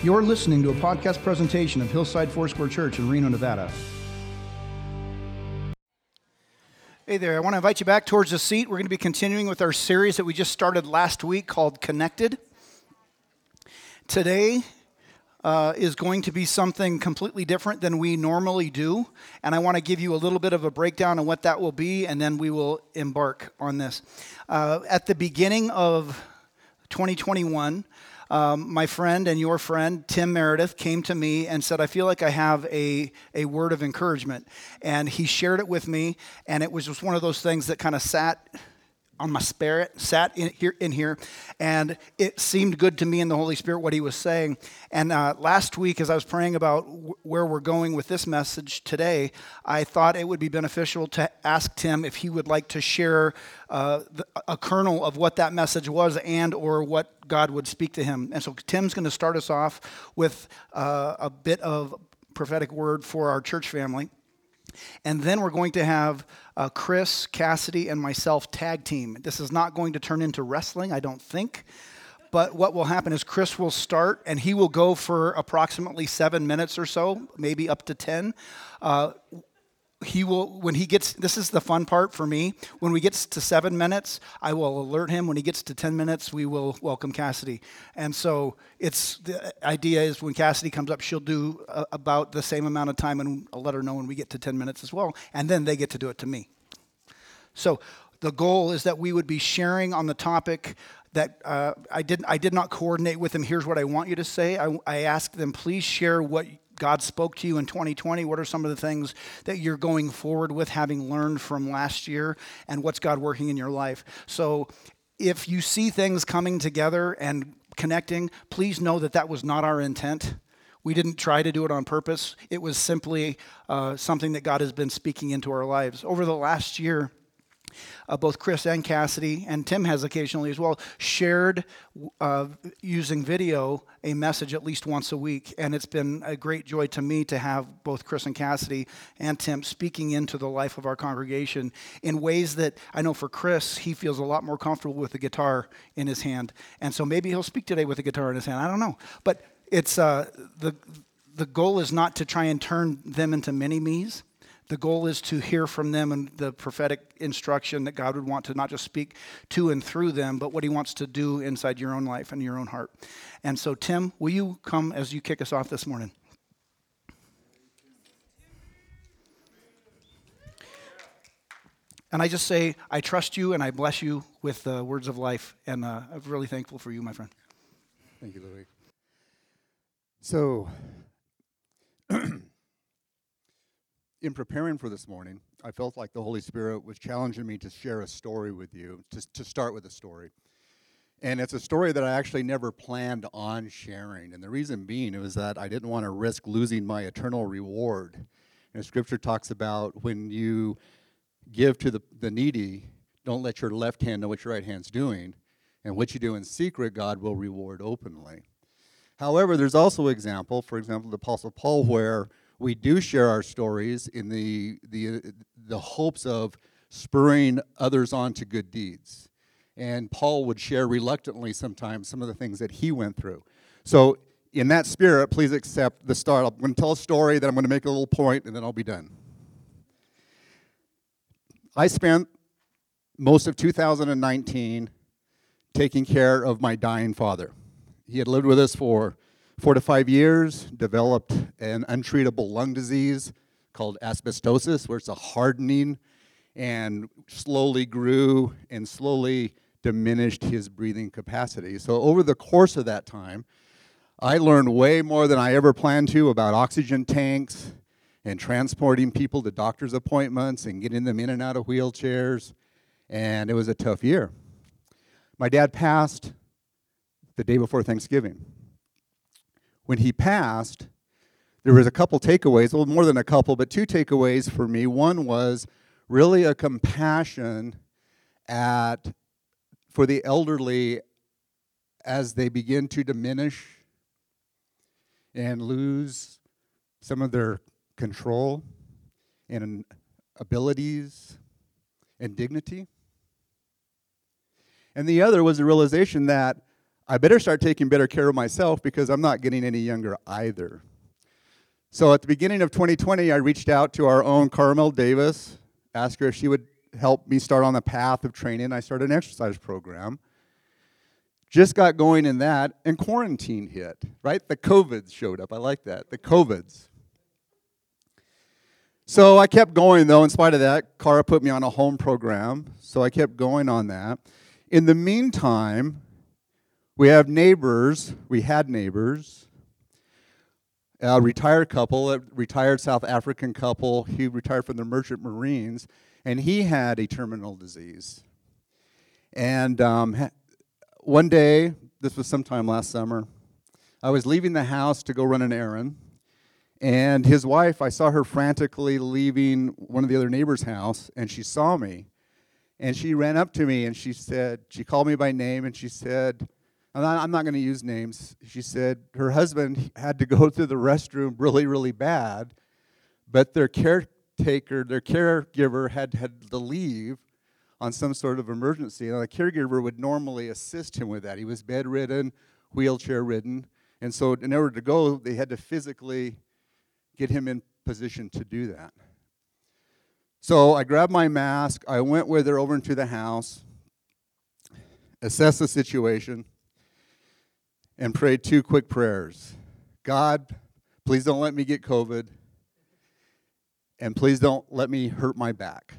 You're listening to a podcast presentation of Hillside Foursquare Church in Reno, Nevada. Hey there, I want to invite you back towards the seat. We're going to be continuing with our series that we just started last week called Connected. Today is going to be something completely different than we normally do, and I want to give you a little bit of a breakdown on what that will be, and then we will embark on this. At the beginning of 2021, my friend and your friend, Tim Meredith, came to me and said, I feel like I have a word of encouragement. And he shared it with me, and it was just one of those things that kind of sat on my spirit, sat in here, and it seemed good to me in the Holy Spirit what he was saying. And last week, as I was praying about where we're going with this message today, I thought it would be beneficial to ask Tim if he would like to share a kernel of what that message was and or what God would speak to him. And so Tim's going to start us off with a bit of prophetic word for our church family. And then we're going to have Chris, Cassidy, and myself tag team. This is not going to turn into wrestling, I don't think. But what will happen is Chris will start, and he will go for approximately 7 minutes or so, maybe up to 10. He will, when he gets, this is the fun part for me, when we get to 7 minutes, I will alert him. When he gets to 10 minutes, we will welcome Cassidy. And so the idea is when Cassidy comes up, she'll do about the same amount of time, and I'll let her know when we get to 10 minutes as well, and then they get to do it to me. So the goal is that we would be sharing on the topic that I did not coordinate with them. Here's what I want you to say. I asked them, please share what God spoke to you in 2020. What are some of the things that you're going forward with, having learned from last year, and what's God working in your life? So if you see things coming together and connecting, please know that that was not our intent. We didn't try to do it on purpose. It was simply something that God has been speaking into our lives. Over the last year, both Chris and Cassidy, and Tim has occasionally as well, shared using video a message at least once a week. And it's been a great joy to me to have both Chris and Cassidy and Tim speaking into the life of our congregation in ways that I know for Chris, he feels a lot more comfortable with the guitar in his hand. And so maybe he'll speak today with a guitar in his hand. I don't know. But it's the goal is not to try and turn them into mini-me's. The goal is to hear from them and the prophetic instruction that God would want to not just speak to and through them, but what he wants to do inside your own life and your own heart. And so, Tim, will you come as you kick us off this morning? And I just say, I trust you and I bless you with the words of life. And I'm really thankful for you, my friend. Thank you, Louis. So, in preparing for this morning, I felt like the Holy Spirit was challenging me to share a story with you, to start with a story. And it's a story that I actually never planned on sharing. And the reason being was that I didn't want to risk losing my eternal reward. And Scripture talks about when you give to the needy, don't let your left hand know what your right hand's doing. And what you do in secret, God will reward openly. However, there's also example, for example, the Apostle Paul, where we do share our stories in the hopes of spurring others on to good deeds. And Paul would share reluctantly sometimes some of the things that he went through. So in that spirit, please accept the start. I'm going to tell a story, then I'm going to make a little point, and then I'll be done. I spent most of 2019 taking care of my dying father. He had lived with us for 4 to 5 years, developed an untreatable lung disease called asbestosis, where it's a hardening, and slowly grew and slowly diminished his breathing capacity. So over the course of that time, I learned way more than I ever planned to about oxygen tanks and transporting people to doctor's appointments and getting them in and out of wheelchairs, and it was a tough year. My dad passed the day before Thanksgiving. When he passed, there was a couple takeaways, well, more than a couple, but 2 takeaways for me. One was really a compassion for the elderly as they begin to diminish and lose some of their control and abilities and dignity. And the other was the realization that I better start taking better care of myself because I'm not getting any younger either. So at the beginning of 2020, I reached out to our own Carmel Davis, asked her if she would help me start on the path of training. I started an exercise program. Just got going in that, and quarantine hit, right? The COVIDs showed up. I like that, the COVIDs. So I kept going, though, in spite of that. Cara put me on a home program, so I kept going on that. In the meantime, we had neighbors, a retired couple, a retired South African couple. He retired from the Merchant Marines, and he had a terminal disease. And one day, this was sometime last summer, I was leaving the house to go run an errand, and his wife, I saw her frantically leaving one of the other neighbors' house, and she saw me. And she ran up to me, and she called me by name, and she said, I'm not going to use names. She said her husband had to go to the restroom really, really bad, but their caregiver had to leave on some sort of emergency. And the caregiver would normally assist him with that. He was bedridden, wheelchair-ridden, and so in order to go, they had to physically get him in position to do that. So I grabbed my mask, I went with her over into the house, assessed the situation, and prayed 2 quick prayers. God, please don't let me get COVID, and please don't let me hurt my back.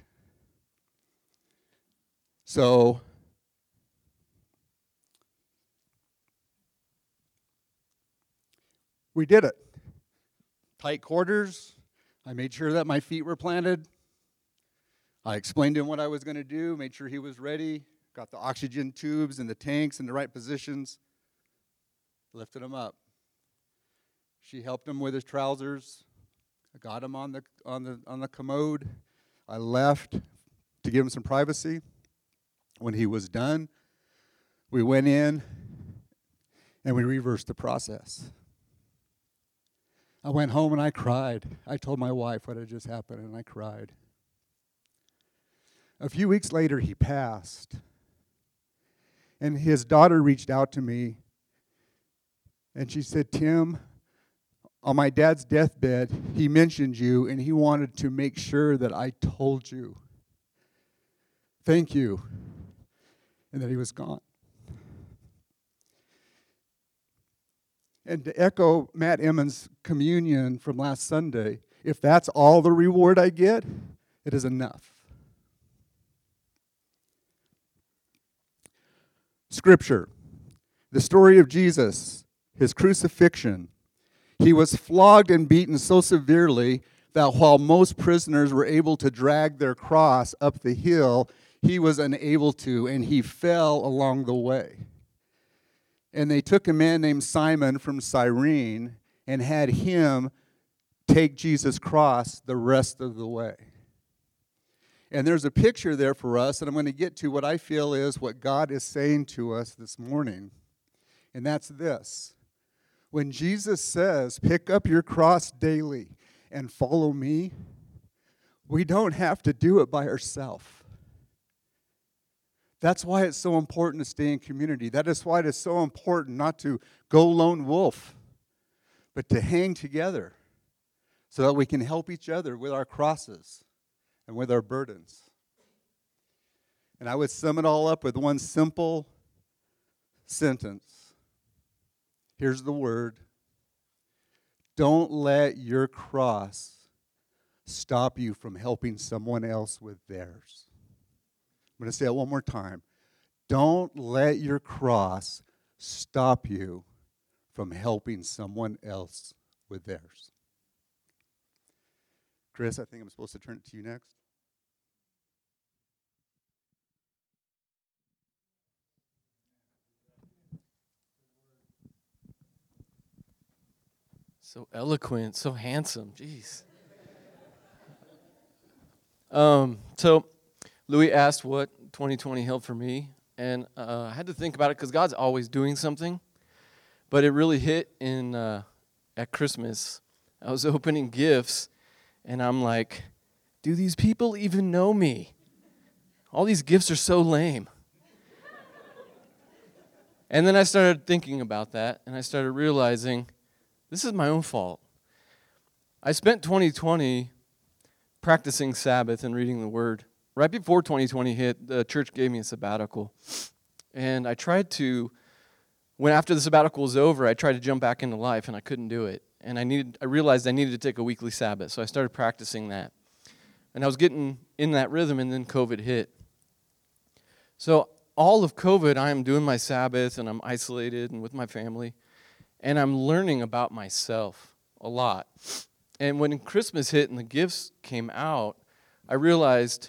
So we did it. Tight quarters. I made sure that my feet were planted. I explained to him what I was going to do, made sure he was ready, got the oxygen tubes and the tanks in the right positions, lifted him up. She helped him with his trousers. I got him on the commode. I left to give him some privacy. When he was done, we went in and we reversed the process. I went home and I cried. I told my wife what had just happened, and I cried. A few weeks later, he passed. And his daughter reached out to me, and she said, Tim, on my dad's deathbed, he mentioned you, and he wanted to make sure that I told you. Thank you. And that he was gone. And to echo Matt Emmons' communion from last Sunday, if that's all the reward I get, it is enough. Scripture, the story of Jesus, his crucifixion. He was flogged and beaten so severely that while most prisoners were able to drag their cross up the hill, he was unable to, and he fell along the way. And they took a man named Simon from Cyrene and had him take Jesus' cross the rest of the way. And there's a picture there for us, and I'm going to get to what I feel is what God is saying to us this morning. And that's this. When Jesus says, pick up your cross daily and follow me, we don't have to do it by ourselves. That's why it's so important to stay in community. That is why it is so important not to go lone wolf, but to hang together so that we can help each other with our crosses and with our burdens. And I would sum it all up with one simple sentence. Here's the word. Don't let your cross stop you from helping someone else with theirs. I'm going to say it one more time. Don't let your cross stop you from helping someone else with theirs. Chris, I think I'm supposed to turn it to you next. So eloquent, so handsome. Jeez. So Louis asked what 2020 held for me, and I had to think about it because God's always doing something. But it really hit in at Christmas. I was opening gifts, and I'm like, do these people even know me? All these gifts are so lame. And then I started thinking about that, and I started realizing this is my own fault. I spent 2020 practicing Sabbath and reading the Word. Right before 2020 hit, the church gave me a sabbatical. And I tried to, after the sabbatical was over, I tried to jump back into life, and I couldn't do it. And I realized I needed to take a weekly Sabbath, so I started practicing that. And I was getting in that rhythm, and then COVID hit. So all of COVID, I am doing my Sabbath, and I'm isolated and with my family, and I'm learning about myself a lot. And when Christmas hit and the gifts came out, I realized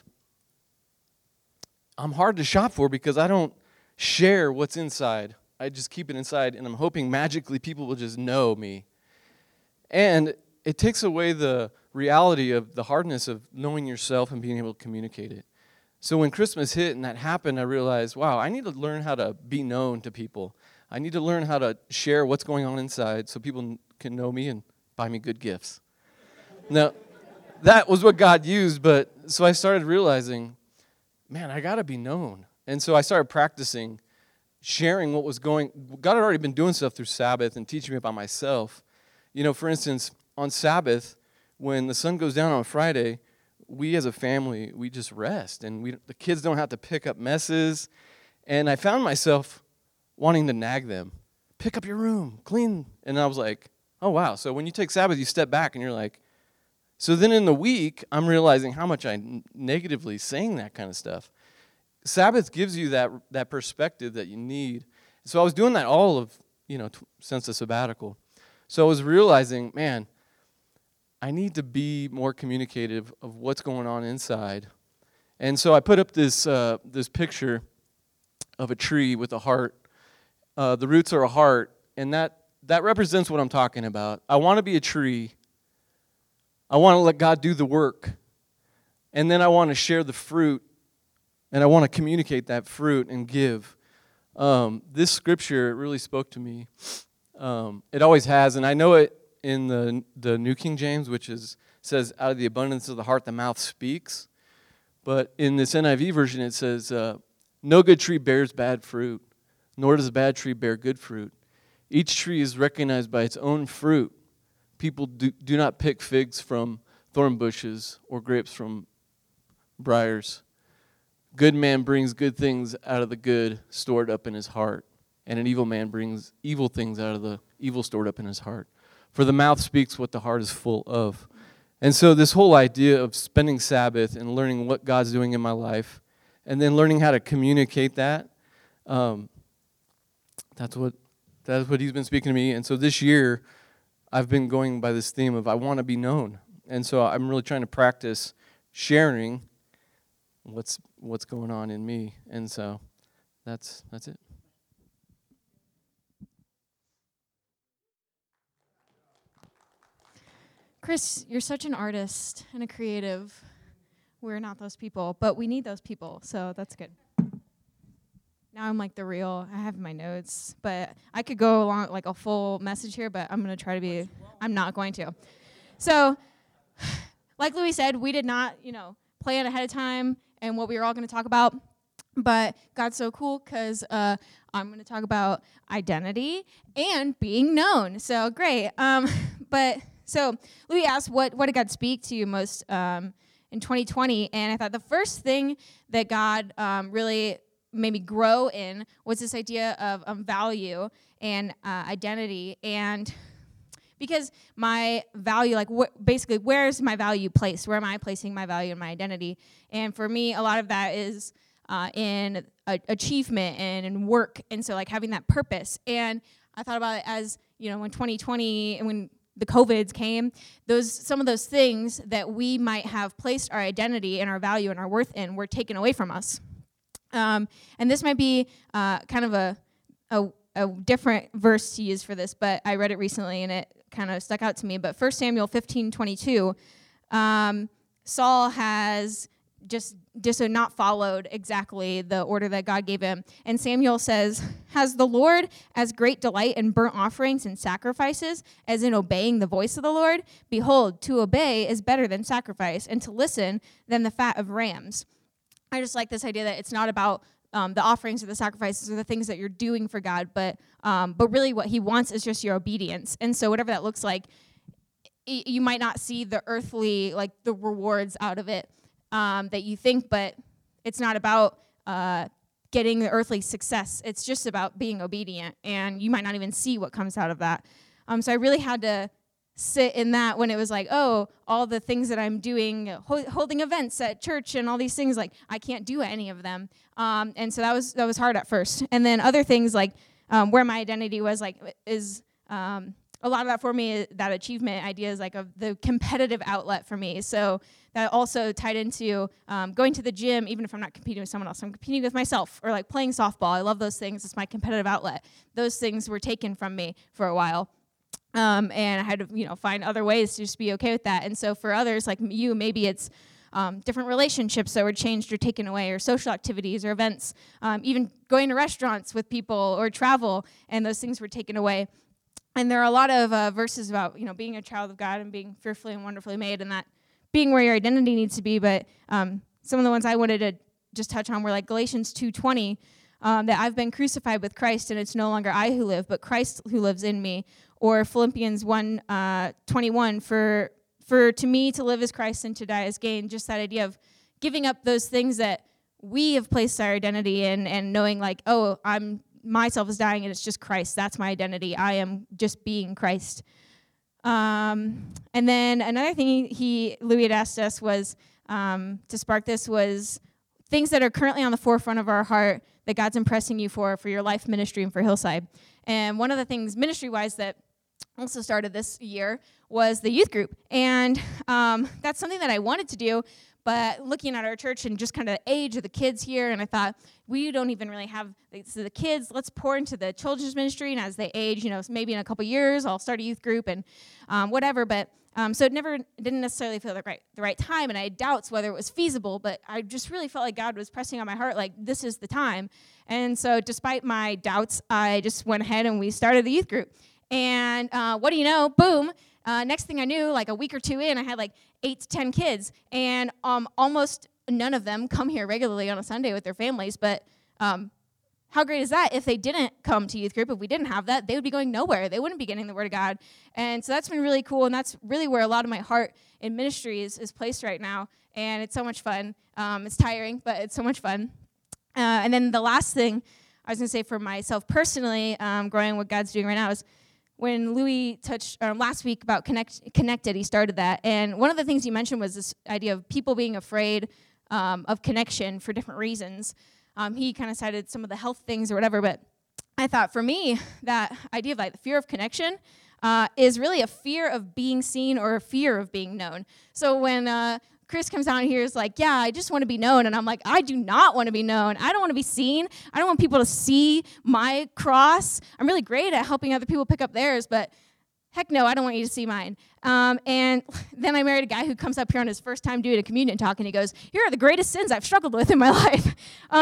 I'm hard to shop for because I don't share what's inside. I just keep it inside, and I'm hoping magically people will just know me. And it takes away the reality of the hardness of knowing yourself and being able to communicate it. So when Christmas hit and that happened, I realized, wow, I need to learn how to be known to people. I need to learn how to share what's going on inside so people can know me and buy me good gifts. Now, that was what God used, but so I started realizing, man, I got to be known. And so I started practicing sharing what was going. God had already been doing stuff through Sabbath and teaching me about myself. You know, for instance, on Sabbath, when the sun goes down on Friday, we as a family, we just rest, and the kids don't have to pick up messes. And I found myself wanting to nag them, pick up your room, clean. And I was like, oh, wow. So when you take Sabbath, you step back, and you're like, so then in the week, I'm realizing how much I negatively saying that kind of stuff. Sabbath gives you that perspective that you need. So I was doing that all of, since the sabbatical. So I was realizing, man, I need to be more communicative of what's going on inside. And so I put up this picture of a tree with a heart. The roots are a heart, and that represents what I'm talking about. I want to be a tree. I want to let God do the work. And then I want to share the fruit, and I want to communicate that fruit and give. This scripture really spoke to me. It always has, and I know it in the New King James, which says, out of the abundance of the heart, the mouth speaks. But in this NIV version, it says, no good tree bears bad fruit, nor does a bad tree bear good fruit. Each tree is recognized by its own fruit. People do not pick figs from thorn bushes or grapes from briars. Good man brings good things out of the good stored up in his heart, and an evil man brings evil things out of the evil stored up in his heart. For the mouth speaks what the heart is full of. And so this whole idea of spending Sabbath and learning what God's doing in my life, and then learning how to communicate that, that's what He's been speaking to me. And so this year, I've been going by this theme of I want to be known. And so I'm really trying to practice sharing what's going on in me. And so that's it. Chris, you're such an artist and a creative. We're not those people, but we need those people, so that's good. Now I'm like the real, I have my notes, but I could go along like a full message here, but I'm not going to. So, like Louis said, we did not, plan ahead of time and what we were all going to talk about, but God's so cool because I'm going to talk about identity and being known. So, great. So Louis asked, what did God speak to you most in 2020? And I thought the first thing that God really made me grow in was this idea of value and identity. And because my value, basically, where is my value placed? Where am I placing my value and my identity? And for me, a lot of that is in achievement and in work. And so, having that purpose. And I thought about it as, when 2020, and when the COVIDs came, some of those things that we might have placed our identity and our value and our worth in were taken away from us. And this might be kind of a different verse to use for this, but I read it recently and it kind of stuck out to me. But 1 Samuel 15:22, Saul has just not followed exactly the order that God gave him. And Samuel says, has the Lord as great delight in burnt offerings and sacrifices as in obeying the voice of the Lord? Behold, to obey is better than sacrifice, and to listen than the fat of rams. I just like this idea that it's not about the offerings or the sacrifices or the things that you're doing for God, but really what he wants is just your obedience. And so whatever that looks like, you might not see the earthly, like the rewards out of it that you think, but it's not about getting the earthly success. It's just about being obedient, and you might not even see what comes out of that. So I really had to sit in that when it was like, oh, all the things that I'm doing, holding events at church and all these things, like I can't do any of them. And so that was hard at first. And then other things like where my identity was like is a lot of that for me, that achievement idea is like the competitive outlet for me. So that also tied into going to the gym, even if I'm not competing with someone else, I'm competing with myself, or like playing softball. I love those things. It's my competitive outlet. Those things were taken from me for a while. And I had to, find other ways to just be okay with that. And so for others like you, maybe it's different relationships that were changed or taken away, or social activities or events, even going to restaurants with people or travel, and those things were taken away. And there are a lot of verses about, being a child of God and being fearfully and wonderfully made, and that being where your identity needs to be. But some of the ones I wanted to just touch on were like Galatians 2:20, that I've been crucified with Christ, and it's no longer I who live, but Christ who lives in me. Or Philippians 1:21, for to me to live is Christ and to die is gain. Just that idea of giving up those things that we have placed our identity in, and knowing like, oh, myself is dying and it's just Christ. That's my identity. I am just being Christ. And then another thing Louis had asked us was, to spark this, was things that are currently on the forefront of our heart that God's impressing you for your life ministry and for Hillside. And one of the things ministry-wise that also started this year was the youth group. And that's something that I wanted to do, but looking at our church and just kind of the age of the kids here, and I thought, we don't even really have the kids. Let's pour into the children's ministry, and as they age, maybe in a couple years, I'll start a youth group and whatever. But so it didn't necessarily feel the right time, and I had doubts whether it was feasible, but I just really felt like God was pressing on my heart, like, this is the time. And so despite my doubts, I just went ahead and we started the youth group. And what do you know? Boom. Next thing I knew, like a week or two in, I had like 8 to 10 kids. And almost none of them come here regularly on a Sunday with their families. But how great is that? If they didn't come to youth group, if we didn't have that, they would be going nowhere. They wouldn't be getting the Word of God. And so that's been really cool. And that's really where a lot of my heart in ministry is placed right now. And it's so much fun. It's tiring, but it's so much fun. And then the last thing I was going to say for myself personally, growing what God's doing right now, is when Louis touched last week about Connected, he started that. And one of the things he mentioned was this idea of people being afraid of connection for different reasons. He kind of cited some of the health things or whatever, but I thought for me, that idea of like the fear of connection is really a fear of being seen or a fear of being known. So when Chris comes down here is like, yeah, I just want to be known. And I'm like, I do not want to be known. I don't want to be seen. I don't want people to see my cross. I'm really great at helping other people pick up theirs, but heck no, I don't want you to see mine. And then I married a guy who comes up here on his first time doing a communion talk, and he goes, here are the greatest sins I've struggled with in my life.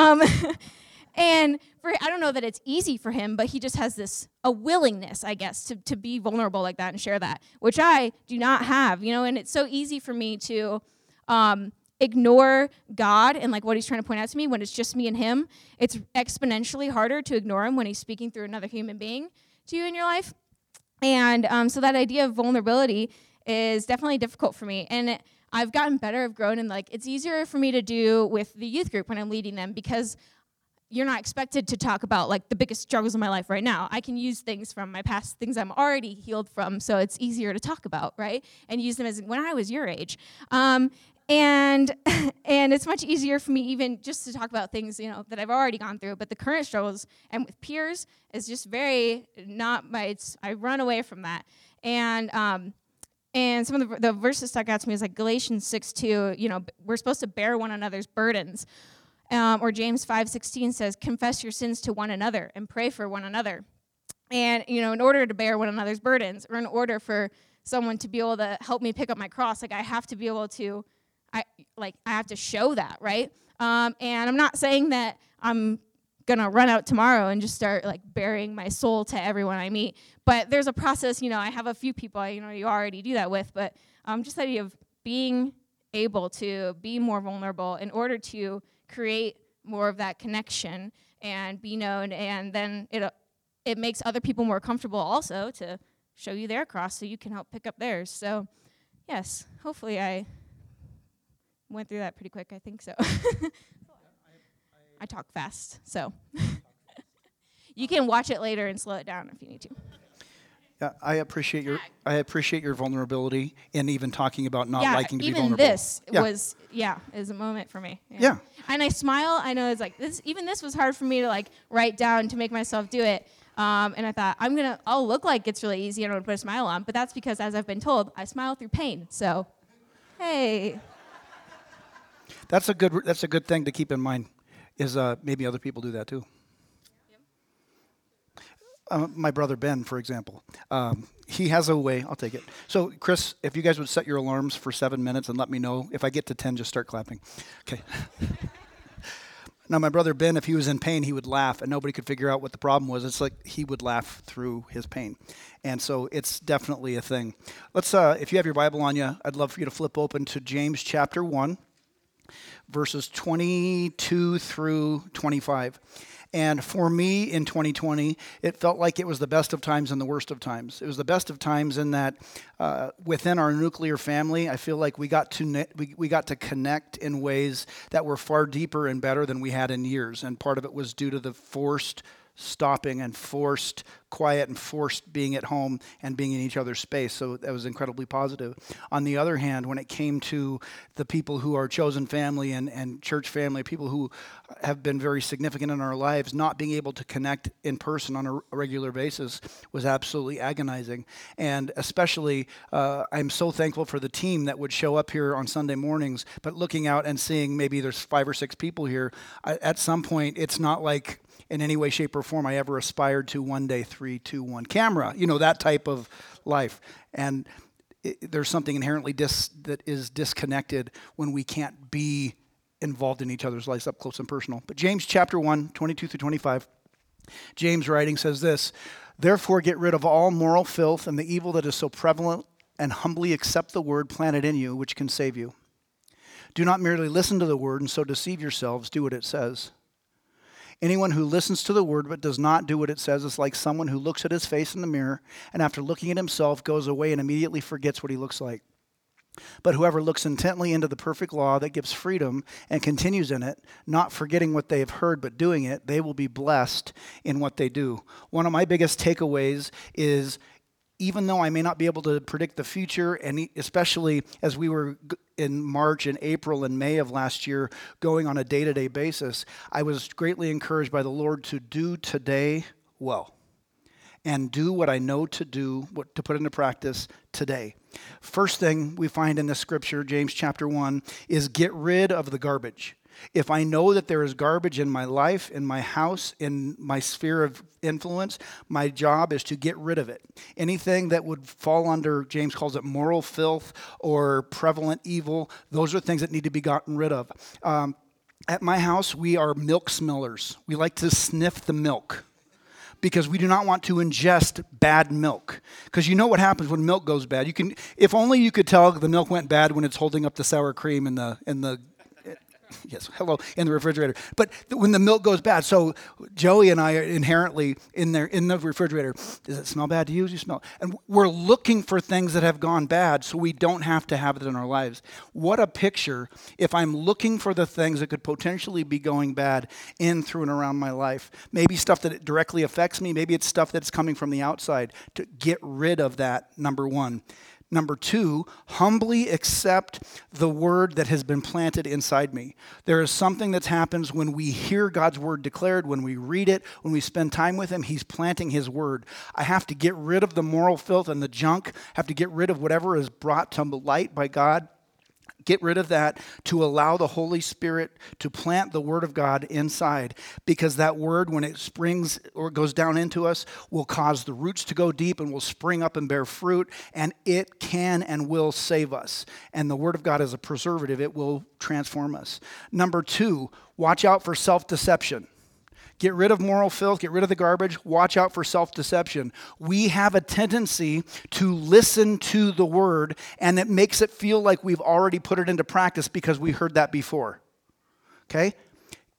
And I don't know that it's easy for him, but he just has a willingness, I guess, to be vulnerable like that and share that, which I do not have, and it's so easy for me to ignore God and like what he's trying to point out to me when it's just me and him. It's exponentially harder to ignore him when he's speaking through another human being to you in your life. And so that idea of vulnerability is definitely difficult for me. And I've gotten better, I've grown, and like it's easier for me to do with the youth group when I'm leading them, because you're not expected to talk about like the biggest struggles of my life right now. I can use things from my past, things I'm already healed from, so it's easier to talk about, right? And use them as when I was your age. And it's much easier for me even just to talk about things, that I've already gone through. But the current struggles and with peers is just very not my, I run away from that. And some of the verses stuck out to me is like Galatians 6:2, we're supposed to bear one another's burdens. Or James 5:16 says, confess your sins to one another and pray for one another. And, in order to bear one another's burdens, or in order for someone to be able to help me pick up my cross, like I have to be able to, I have to show that, right? And I'm not saying that I'm gonna run out tomorrow and just start like bearing my soul to everyone I meet. But there's a process, I have a few people, you already do that with, but just the idea of being able to be more vulnerable in order to create more of that connection and be known, and then it makes other people more comfortable also to show you their cross so you can help pick up theirs. So, yes, hopefully I went through that pretty quick. I think so. I talk fast, so you can watch it later and slow it down if you need to. Yeah, I appreciate your vulnerability in even talking about not liking to be vulnerable. Even this is a moment for me. Yeah. And I smile. I know it's like this. Even this was hard for me to like write down to make myself do it. And I thought I'll look like it's really easy and I'm gonna put a smile on, but that's because, as I've been told, I smile through pain. So, hey. That's a good thing to keep in mind. Is maybe other people do that too. My brother Ben, for example, he has a way. I'll take it. So, Chris, if you guys would set your alarms for 7 minutes and let me know. If I get to 10, just start clapping. Okay. Now, my brother Ben, if he was in pain, he would laugh, and nobody could figure out what the problem was. It's like he would laugh through his pain. And so it's definitely a thing. Let's, if you have your Bible on you, I'd love for you to flip open to James chapter 1, verses 22 through 25. And for me in 2020, it felt like it was the best of times and the worst of times. It was the best of times in that within our nuclear family, I feel like we got to connect in ways that were far deeper and better than we had in years. And part of it was due to the forced stopping and forced quiet and forced being at home and being in each other's space. So that was incredibly positive. On the other hand, when it came to the people who are chosen family and church family, people who have been very significant in our lives, not being able to connect in person on a regular basis was absolutely agonizing. And especially, I'm so thankful for the team that would show up here on Sunday mornings, but looking out and seeing maybe there's 5 or 6 people here, at some point, it's not like in any way, shape, or form I ever aspired to one day, 3, 2, 1, camera, that type of life. And there's something inherently that is disconnected when we can't be involved in each other's lives up close and personal. But James chapter 1, 22 through 25, James writing says this, "Therefore get rid of all moral filth and the evil that is so prevalent, and humbly accept the word planted in you, which can save you. Do not merely listen to the word and so deceive yourselves, do what it says. Anyone who listens to the word but does not do what it says is like someone who looks at his face in the mirror and after looking at himself goes away and immediately forgets what he looks like. But whoever looks intently into the perfect law that gives freedom and continues in it, not forgetting what they have heard but doing it, they will be blessed in what they do." One of my biggest takeaways is, even though I may not be able to predict the future, and especially as we were in March and April and May of last year going on a day-to-day basis, I was greatly encouraged by the Lord to do today well and do what I know to do, to put into practice today. First thing we find in this scripture, James chapter 1, is get rid of the garbage. If I know that there is garbage in my life, in my house, in my sphere of influence, my job is to get rid of it. Anything that would fall under, James calls it moral filth or prevalent evil, those are things that need to be gotten rid of. At my house, we are milk smellers. We like to sniff the milk because we do not want to ingest bad milk. Because you know what happens when milk goes bad. If only you could tell the milk went bad when it's holding up the sour cream in the yes, hello, in the refrigerator. But when the milk goes bad, so Joey and I are inherently in the refrigerator. Does it smell bad to you? You smell. And we're looking for things that have gone bad so we don't have to have it in our lives. What a picture if I'm looking for the things that could potentially be going bad in, through, and around my life. Maybe stuff that directly affects me. Maybe it's stuff that's coming from the outside. To get rid of that, number one. Number two, humbly accept the word that has been planted inside me. There is something that happens when we hear God's word declared, when we read it, when we spend time with him, he's planting his word. I have to get rid of the moral filth and the junk, have to get rid of whatever is brought to light by God. Get rid of that to allow the Holy Spirit to plant the Word of God inside, because that Word, when it springs or goes down into us, will cause the roots to go deep and will spring up and bear fruit, and it can and will save us. And the Word of God is a preservative. It will transform us. Number two, watch out for self-deception. Get rid of moral filth, get rid of the garbage, watch out for self-deception. We have a tendency to listen to the word, and it makes it feel like we've already put it into practice because we heard that before. Okay?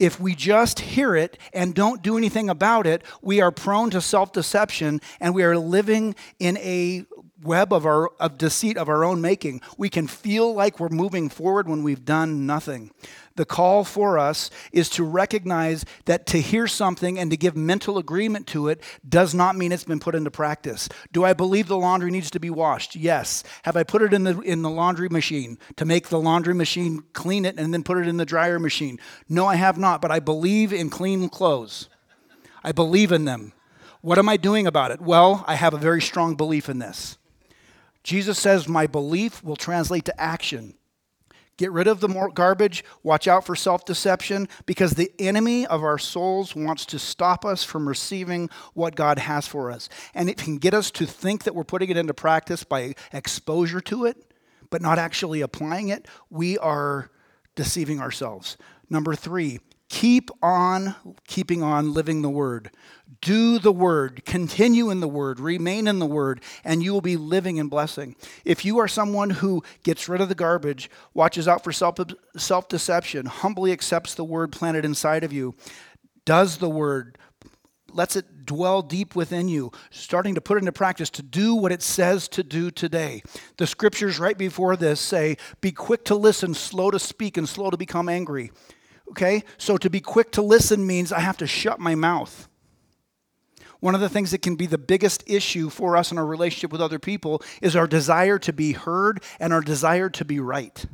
If we just hear it and don't do anything about it, we are prone to self-deception, and we are living in a web of deceit of our own making. We can feel like we're moving forward when we've done nothing. The call for us is to recognize that to hear something and to give mental agreement to it does not mean it's been put into practice. Do I believe the laundry needs to be washed? Yes. Have I put it in the laundry machine to make the laundry machine clean it and then put it in the dryer machine? No, I have not, but I believe in clean clothes. I believe in them. What am I doing about it? Well, I have a very strong belief in this. Jesus says my belief will translate to action. Get rid of the garbage. Watch out for self-deception, because the enemy of our souls wants to stop us from receiving what God has for us. And it can get us to think that we're putting it into practice by exposure to it, but not actually applying it. We are deceiving ourselves. Number 3, keep on keeping on living the Word. Do the Word, continue in the Word, remain in the Word, and you will be living in blessing. If you are someone who gets rid of the garbage, watches out for self-deception, humbly accepts the Word planted inside of you, does the Word, lets it dwell deep within you, starting to put it into practice, to do what it says to do today. The scriptures right before this say, be quick to listen, slow to speak, and slow to become angry. Okay? So to be quick to listen means I have to shut my mouth. One of the things that can be the biggest issue for us in our relationship with other people is our desire to be heard and our desire to be right.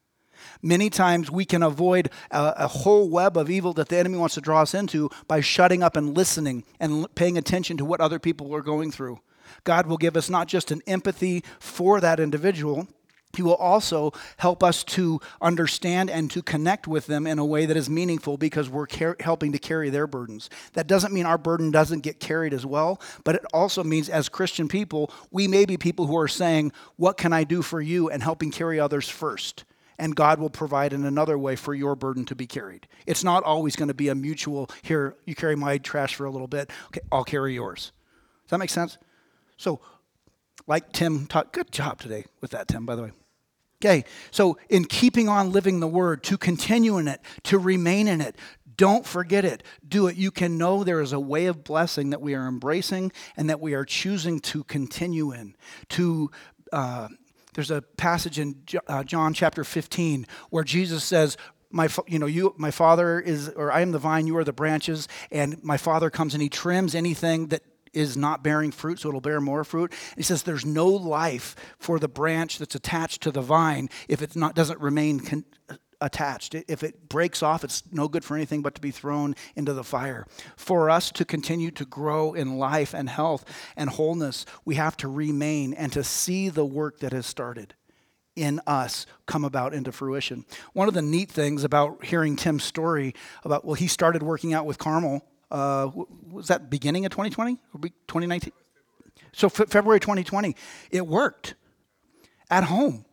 Many times we can avoid a whole web of evil that the enemy wants to draw us into by shutting up and listening and paying attention to what other people are going through. God will give us not just an empathy for that individual, He will also help us to understand and to connect with them in a way that is meaningful, because we're helping to carry their burdens. That doesn't mean our burden doesn't get carried as well, but it also means as Christian people, we may be people who are saying, what can I do for you, and helping carry others first. And God will provide in another way for your burden to be carried. It's not always going to be a mutual, here, you carry my trash for a little bit, okay, I'll carry yours. Does that make sense? So, like Tim taught, good job today with that, Tim, by the way. Okay, so in keeping on living the Word, to continue in it, to remain in it, don't forget it, do it. You can know there is a way of blessing that we are embracing and that we are choosing to continue in. There's a passage in John chapter 15 where Jesus says, my Father is, or I am the vine, you are the branches, and my Father comes and He trims anything that is not bearing fruit, so it'll bear more fruit. And He says there's no life for the branch that's attached to the vine if it doesn't remain attached. If it breaks off, it's no good for anything but to be thrown into the fire. For us to continue to grow in life and health and wholeness, we have to remain and to see the work that has started in us come about into fruition. One of the neat things about hearing Tim's story about, he started working out with Carmel. Was that beginning of 2020 or 2019? So February 2020, it worked at home.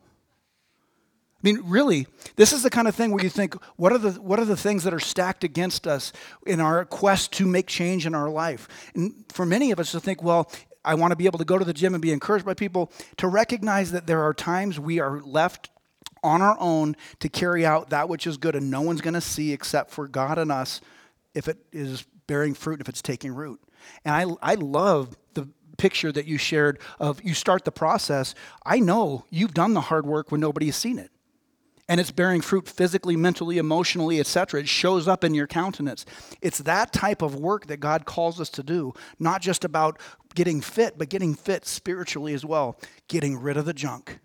I mean, really, this is the kind of thing where you think, what are the things that are stacked against us in our quest to make change in our life? And for many of us to think, well, I want to be able to go to the gym and be encouraged by people, to recognize that there are times we are left on our own to carry out that which is good, and no one's going to see except for God and us if it is bearing fruit, if it's taking root. And I love the picture that you shared of you start the process. I know you've done the hard work when nobody has seen it. And it's bearing fruit physically, mentally, emotionally, etc. It shows up in your countenance. It's that type of work that God calls us to do, not just about getting fit, but getting fit spiritually as well. Getting rid of the junk.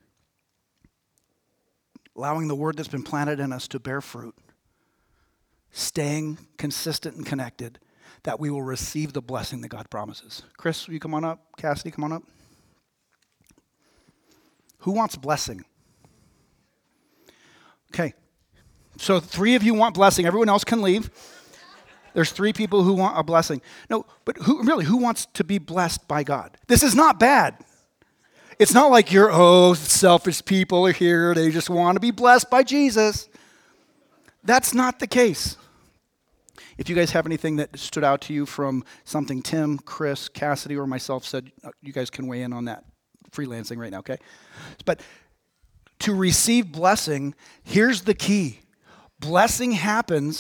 Allowing the word that's been planted in us to bear fruit. Staying consistent and connected, that we will receive the blessing that God promises. Chris, will you come on up? Cassidy, come on up. Who wants blessing? Okay. So 3 of you want blessing. Everyone else can leave. There's 3 people who want a blessing. No, but who wants to be blessed by God? This is not bad. It's not like selfish people are here. They just want to be blessed by Jesus. That's not the case. If you guys have anything that stood out to you from something Tim, Chris, Cassidy, or myself said, you guys can weigh in on that. Freelancing right now, okay? But to receive blessing, here's the key. Blessing happens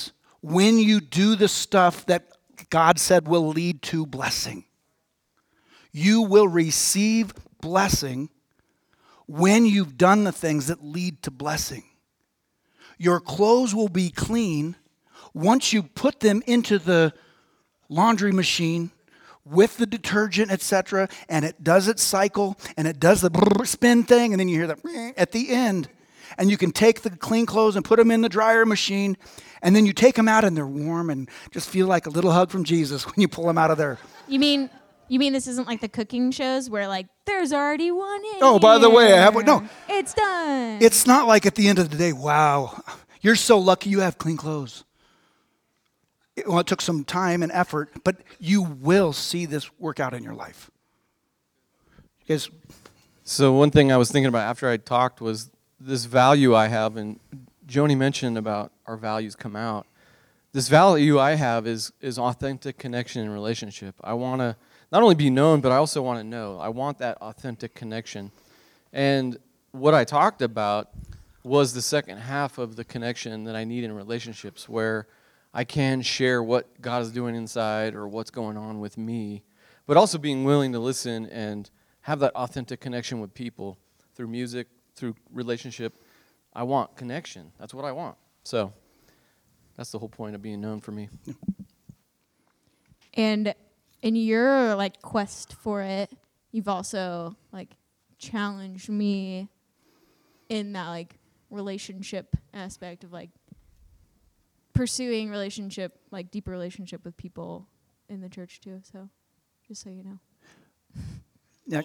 when you do the stuff that God said will lead to blessing. You will receive blessing when you've done the things that lead to blessing. Your clothes will be clean once you put them into the laundry machine with the detergent, etc., and it does its cycle, and it does the spin thing, and then you hear the at the end. And you can take the clean clothes and put them in the dryer machine, and then you take them out and they're warm and just feel like a little hug from Jesus when you pull them out of there. You mean this isn't like the cooking shows where like there's already one in Oh, by the way, I have one. No. It's done. It's not like at the end of the day, wow, you're so lucky you have clean clothes. It took some time and effort, but you will see this work out in your life. Because So one thing I was thinking about after I talked was this value I have, and Joni mentioned about our values come out. This value I have is authentic connection and relationship. I want to not only be known, but I also want to know. I want that authentic connection. And what I talked about was the second half of the connection that I need in relationships, where I can share what God is doing inside or what's going on with me, but also being willing to listen and have that authentic connection with people through music, through relationship. I want connection. That's what I want. So that's the whole point of being known for me. And in your like quest for it, you've also like challenged me in that like relationship aspect of like pursuing relationship, like deeper relationship with people in the church too. So just so you know. yeah,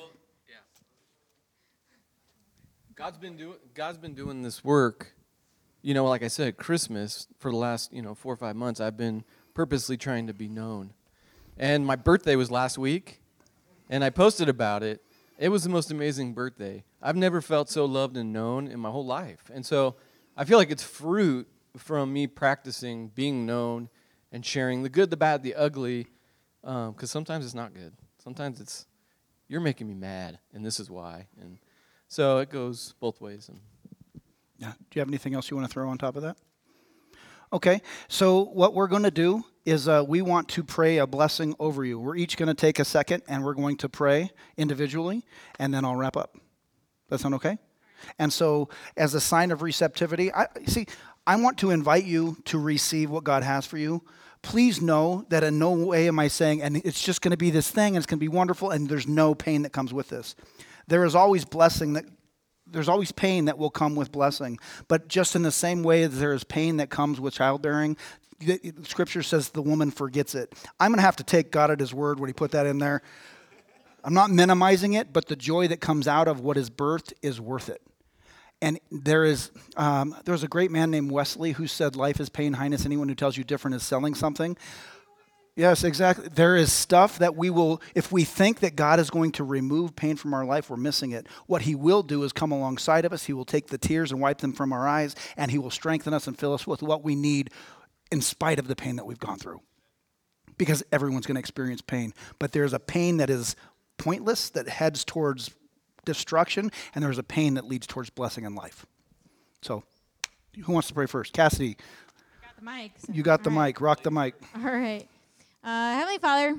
God's been doing this work. You know, like I said, Christmas for the last 4 or 5 months, I've been purposely trying to be known. And my birthday was last week, and I posted about it. It was the most amazing birthday. I've never felt so loved and known in my whole life. And so I feel like it's fruit from me practicing being known and sharing the good, the bad, the ugly, because sometimes it's not good. Sometimes it's, you're making me mad, and this is why. And so it goes both ways. And yeah. Do you have anything else you want to throw on top of that? Okay, so what we're going to do is we want to pray a blessing over you. We're each going to take a second, and we're going to pray individually, and then I'll wrap up. That sound okay? And so as a sign of receptivity, I want to invite you to receive what God has for you. Please know that in no way am I saying, and it's just going to be this thing, and it's going to be wonderful, and there's no pain that comes with this. There is always there's always pain that will come with blessing. But just in the same way as there is pain that comes with childbearing, Scripture says the woman forgets it. I'm going to have to take God at His word when He put that in there. I'm not minimizing it, but the joy that comes out of what is birthed is worth it. And there's a great man named Wesley who said, life is pain, highness. Anyone who tells you different is selling something. Yes, exactly. There is stuff that we will, if we think that God is going to remove pain from our life, we're missing it. What He will do is come alongside of us. He will take the tears and wipe them from our eyes, and He will strengthen us and fill us with what we need in spite of the pain that we've gone through. Because everyone's going to experience pain. But there's a pain that is pointless, that heads towards destruction, and there's a pain that leads towards blessing in life. So, who wants to pray first? Cassidy. I got the mic. So. You got the All right. mic. Rock the mic. All right. Heavenly Father,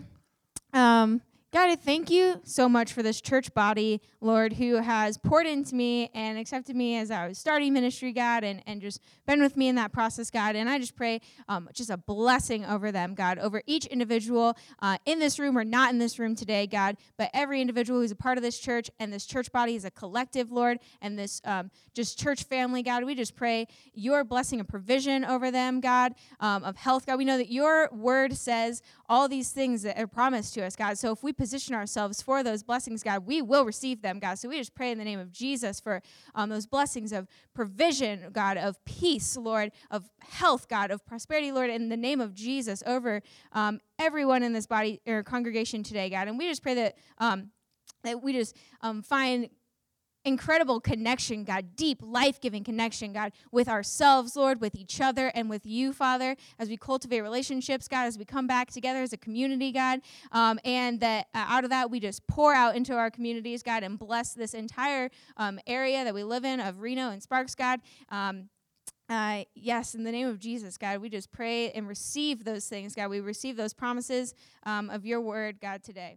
God, I thank you so much for this church body, Lord, who has poured into me and accepted me as I was starting ministry, God, and just been with me in that process, God. And I just pray just a blessing over them, God, over each individual in this room or not in this room today, God, but every individual who's a part of this church, and this church body is a collective, Lord, and this just church family, God. We just pray your blessing of provision over them, God, of health, God. We know that your word says all these things that are promised to us, God. So if we position ourselves for those blessings, God, we will receive them, God. So we just pray in the name of Jesus for those blessings of provision, God, of peace, Lord, of health, God, of prosperity, Lord, in the name of Jesus over everyone in this body or congregation today, God. And we just pray that that we just find incredible connection, God, deep, life-giving connection, God, with ourselves, Lord, with each other, and with you, Father, as we cultivate relationships, God, as we come back together as a community, God, and that out of that, we just pour out into our communities, God, and bless this entire area that we live in of Reno and Sparks, God. Yes, in the name of Jesus, God, we just pray and receive those things, God. We receive those promises of your word, God, today.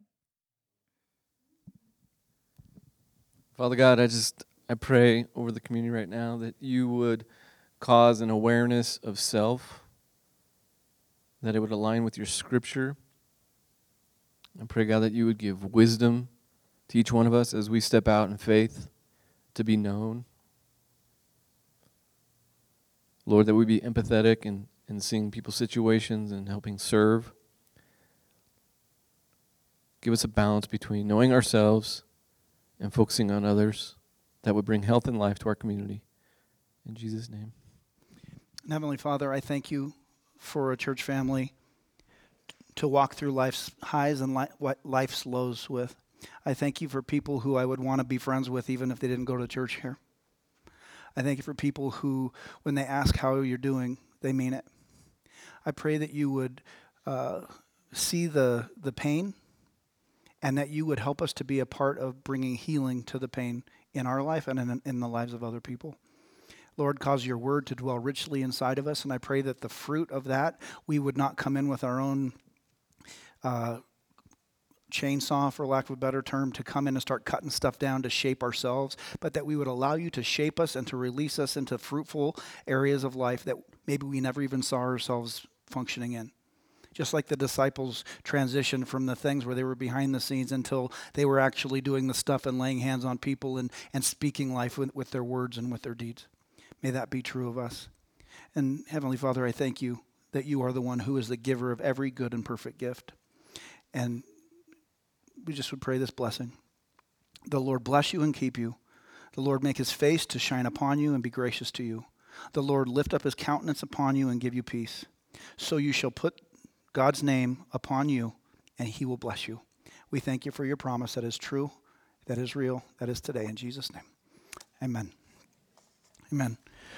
Father God, I pray over the community right now that you would cause an awareness of self, that it would align with your scripture. I pray, God, that you would give wisdom to each one of us as we step out in faith to be known. Lord, that we be empathetic in seeing people's situations and helping serve. Give us a balance between knowing ourselves and focusing on others that would bring health and life to our community. In Jesus' name. And Heavenly Father, I thank you for a church family to walk through life's highs and life's lows with. I thank you for people who I would want to be friends with even if they didn't go to church here. I thank you for people who, when they ask how you're doing, they mean it. I pray that you would see the pain and that you would help us to be a part of bringing healing to the pain in our life and in the lives of other people. Lord, cause your word to dwell richly inside of us, and I pray that the fruit of that, we would not come in with our own chainsaw, for lack of a better term, to come in and start cutting stuff down to shape ourselves, but that we would allow you to shape us and to release us into fruitful areas of life that maybe we never even saw ourselves functioning in. Just like the disciples transitioned from the things where they were behind the scenes until they were actually doing the stuff and laying hands on people and speaking life with their words and with their deeds. May that be true of us. And Heavenly Father, I thank you that you are the one who is the giver of every good and perfect gift. And we just would pray this blessing. The Lord bless you and keep you. The Lord make his face to shine upon you and be gracious to you. The Lord lift up his countenance upon you and give you peace. So you shall put God's name upon you, and he will bless you. We thank you for your promise that is true, that is real, that is today. In Jesus' name, amen. Amen.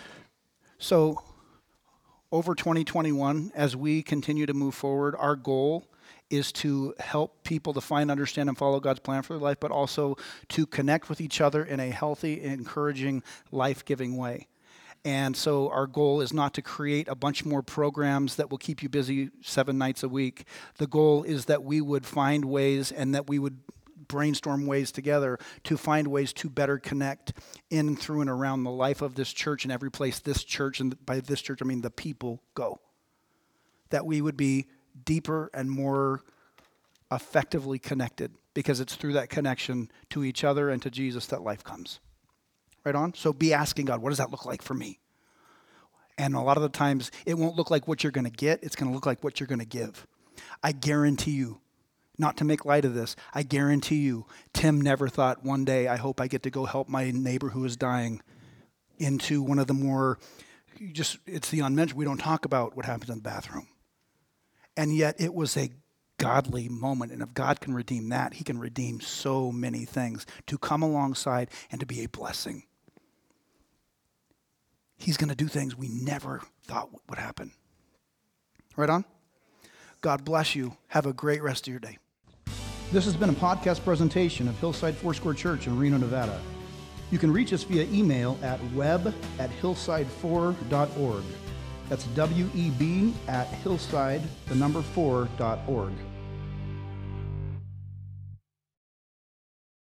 So over 2021, as we continue to move forward, our goal is to help people to find, understand, and follow God's plan for their life, but also to connect with each other in a healthy, encouraging, life-giving way. And so our goal is not to create a bunch more programs that will keep you busy 7 nights a week. The goal is that we would find ways and that we would brainstorm ways together to find ways to better connect in, through, and around the life of this church and every place this church, and by this church I mean the people, go. That we would be deeper and more effectively connected, because it's through that connection to each other and to Jesus that life comes. Right on? So be asking God, what does that look like for me? And a lot of the times, it won't look like what you're going to get. It's going to look like what you're going to give. I guarantee you, not to make light of this, I guarantee you, Tim never thought one day, I hope I get to go help my neighbor who is dying into one of the more, it's the unmentioned. We don't talk about what happens in the bathroom. And yet it was a godly moment. And if God can redeem that, he can redeem so many things to come alongside and to be a blessing. He's going to do things we never thought would happen. Right on? God bless you. Have a great rest of your day. This has been a podcast presentation of Hillside Foursquare Church in Reno, Nevada. You can reach us via email at web@hillside4.org. That's WEB@hillside4.org.